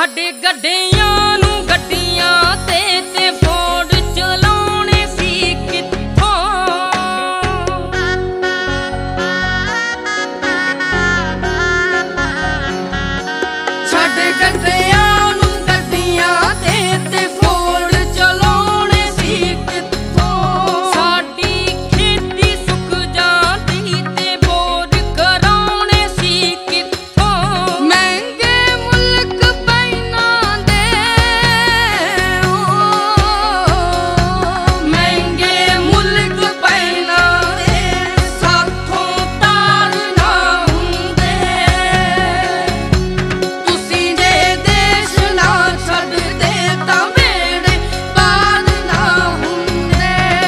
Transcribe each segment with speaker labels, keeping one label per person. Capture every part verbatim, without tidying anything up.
Speaker 1: ਸਾਡੇ ਗੱਡਿਆਂ ਨੂੰ ਗੱਡੀਆਂ ਤੇ ਤੇ ਫੋੜ ਚਲਾਉਣੇ ਸੀ ਕਿੱਥੋਂ। ਸਾਡੇ ਗੱਡਿਆਂ ਨੂੰ ਗੱਡੀਆਂ ਤੇ ਤੇ ਫੋੜ ਚਲਾਉਣੇ ਸੀ ਕਿੱਥੋਂ। ਸਾਡੀ ਖੇਤੀ ਸੁੱਕ ਜਾਂਦੀ ਤੇ ਬੋਰ ਕਰਾਉਣੇ ਸੀ ਕਿੱਥੋਂ। ਮਹਿੰਗੇ ਮੁਲਕ ਪੈਨਾਂ ਦੇ ਓ ਮਹਿੰਗੇ ਮੁਲਕ ਪੈਨਾਂ ਦੇ ਸਾਥੋਂ ਤਾਰ ਨਾ ਹੁੰਦੇ। ਤੁਸੀਂ ਜੇ ਦੇਸ਼ ਨਾ ਛੱਡਦੇ ਤਾਂ ਮੇਰੇ ਬਾਦ ਨਾ ਹੁੰਦੇ।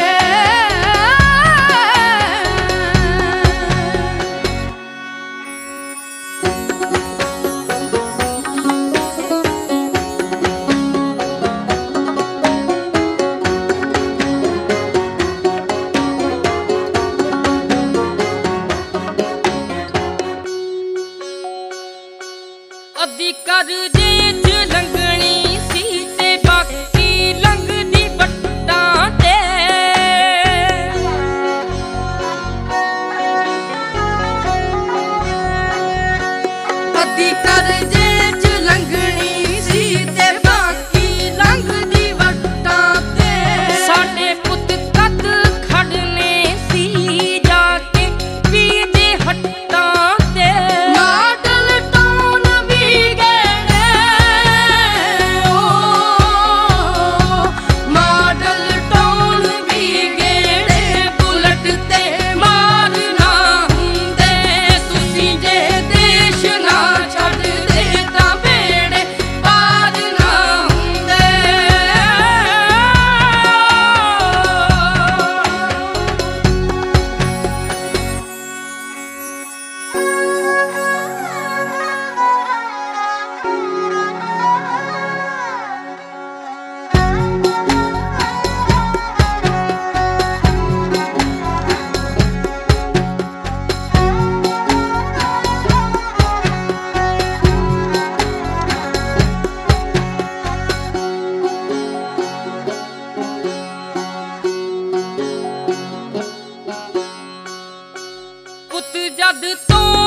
Speaker 1: ਅੱਧੀ ਕਰਜ਼ੇ 'ਚ ਲੰਘਣੀ ਸੀ ਤੇ ਬਾਕੀ ਲੰਘਦੀ ਵੱਟਾਂ ਤੇ। ਅੱਧੀ ਕਰਜ਼ੇ 'ਚ ਲੰਘਣੀ ਸੀ ਤੇ ਬਾਕੀ ਲੰਘਦੀ ਵੱਟਾਂ ਤੇ। ਸਾਡੇ ਪੁੱਤ ਕੱਦ ਖੜਨੇ ਸੀ ਜਾ ਕੇ ਵੀ ਦੇ ਹੱਟਾਂ ਤੇ। ਮਾਡਲ ਟਾਊਨ ਵੀ ਗਏ ਓ ਮਾਡਲ ਟਾਊਨ ਵੀ ਗਏ ਬੁਲਟ ਤੇ ਮਾਰ ਨਾ ਹੁੰਦੇ। ਤੁਸੀਂ ਜੇ ਦੇਸ਼ ਨਾ ਛੱਡਦੇ ਤਾਂ ਬੇੜੇ ਪਾਰ ਨਾ ਹੁੰਦੇ। ਪੁੱਤ ਜਦ ਤੋਂ